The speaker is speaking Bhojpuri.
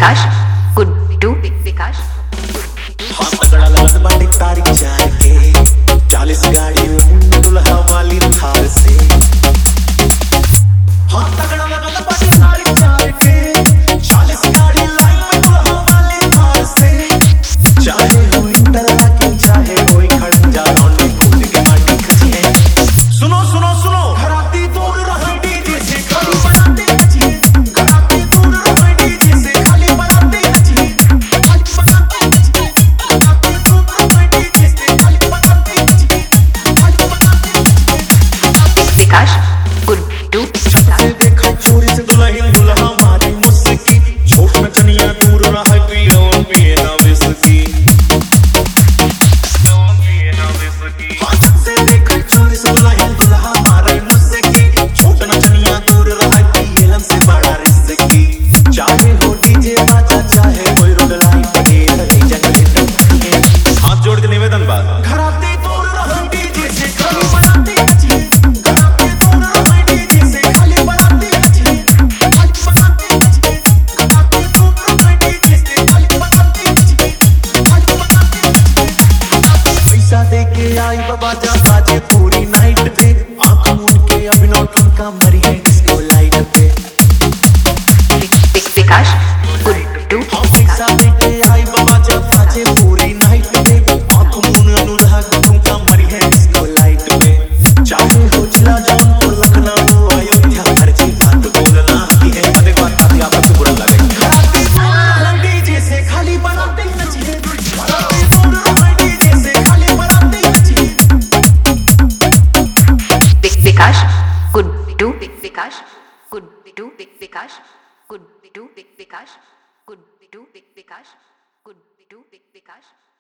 विकास गुड्डू विकास हाँ तगड़ा लगत बाटे तारीख 4 के 40 गाड़ी दुल्हा वाली थार से। हाँ तगड़ा लगत बाटे तारीख 4 के 40 गाड़ी लाइन में दुल्हा वाली थार से। चाहे हो इंटरलॉकिंग चाहे कोई खड़ंजा रौंडी कूद के माटी खचिए। सुनो सुनो सुनो घराती दूर रहे डीजे से खाली बनाते नचिए। घराती दूर रहे डीजे से खाली बनाते नचिए। विकास गुड्डू छत्ते देखा चोरी से दुल्हन दुल्हा मारी मुस्की। छोट नचनिया दूर रहा पिया और पिए ना विस्की। हाँ छत्ते देखा चोरी से दुल्हन दुल्हा मारी मुस्की। छोट नचनिया दूर रहा पियलन से बड़ा रिस्की। चाहे हो डीजे बाजा चाहे कोई रोड लाइट के रही जगह टपके। हाथ जोड़ के निवेदन बा घराती दूर रहा डीजे से खाली बनाते नचिए। घराती दूर रहा डीजे से खाली बनाते नचिए। घराती दूर रहा डीजे से खाली बनाते नचिए। पैसा दे के आई बाबा जा बाजे पूरी नाइट पे। आंख मूंद के अभिनव ठुमका मरी है डिस्को लाइट पे। विकास गुड्डू हाँ पैसा दे के आई बाबा जा बाजे पूरी नाइट पे। आंख मूंद अनुराग ठुमका मरी है डिस्को लाइट पे। चाहे हो जिला जौनपुर लखनऊ अयोध्या हर चीज बात बोलना की है। अरे बात आती आपको बुरा लगे। घराती दूर रहा डीजे से खाली बनाते नचिए। घराती दूर रहा डीजे से खाली बनाते नचिए। विकास गुड्डू विकास गुड्डू विकास गुड्डू विकास गुड्डू विकास गुड्डू विकास